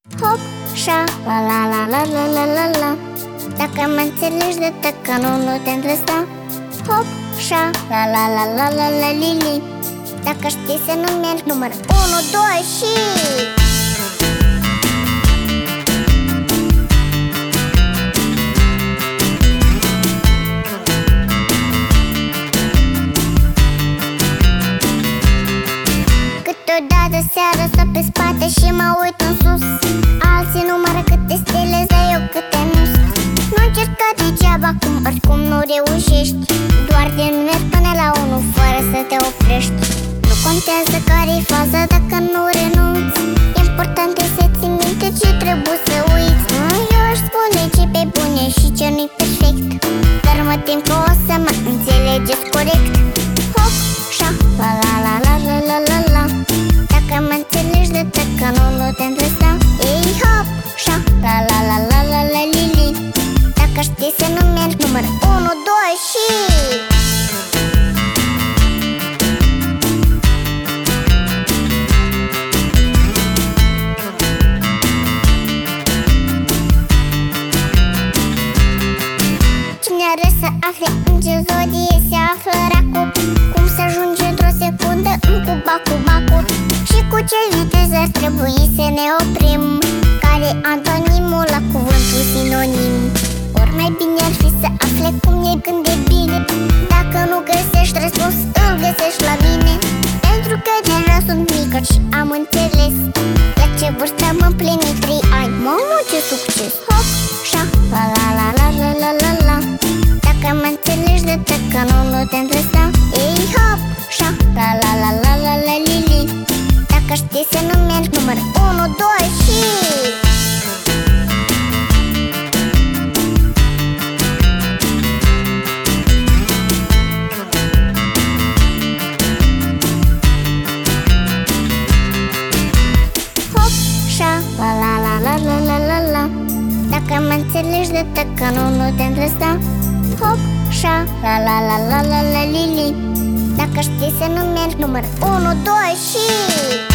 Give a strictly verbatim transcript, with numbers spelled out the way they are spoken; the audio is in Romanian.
Hop, șa, la la la la la la la la. Dacă mă înțelegi de tăcă, nu, nu te îndrăsta. Hop, șa, la la la la la la li. Dacă știi să nu mergi, număr unu, doi și... Câteodată seara stau pe spate și mă uit în sus. Alții numără câte stele, dar eu câte nu. Nu încerca degeaba, cum oricum nu reușești. Doar din mergi până la unu fără să te oprești. Nu contează care-i faza dacă nu renunți. Important e să ții minte ce trebuie să uiți. Eu aș spune ce pe bune și ce nu-i perfect, dar mă tem că o să mă înțelegeți corect. Hop, șa, la la la la la la la la. Dacă mă înțelegi de tăcă, nu, nu te îndrăsta. Ei, hop, șa, la la la la la la li li. Dacă știi să nu mergi, număr unu, doi și... Cine are să afle în ce zodie se află racul, cum să ajunge într-o secundă în cuba-cuba-cut, și cu ce viteză ar trebui să ne oprim, care antonimul la cuvântul sinonim. Ori mai bine ar fi să afle cum e când e bine. Dacă nu găsești răspuns, îl găsești la mine. Pentru că deja sunt mică și am înțeles la ce vârstă am împlinit trei ani. Mamă, ce succes! Hop, șa, la la la la la la la la. Dacă mă înțelegi de tăcă, nu, nu te îndrăsta. Ei, hop, șa, la la la la la la li li. Dacă știi să nu mergi, număr unu, doi și... Hop, șa, la la la la la la la la. Dacă mă înțelegi de tăcă, nu, nu te îndrăsta. Hop, șa, la la la la la la li li. Dacă știi să nu mergi, număr unu, doi și...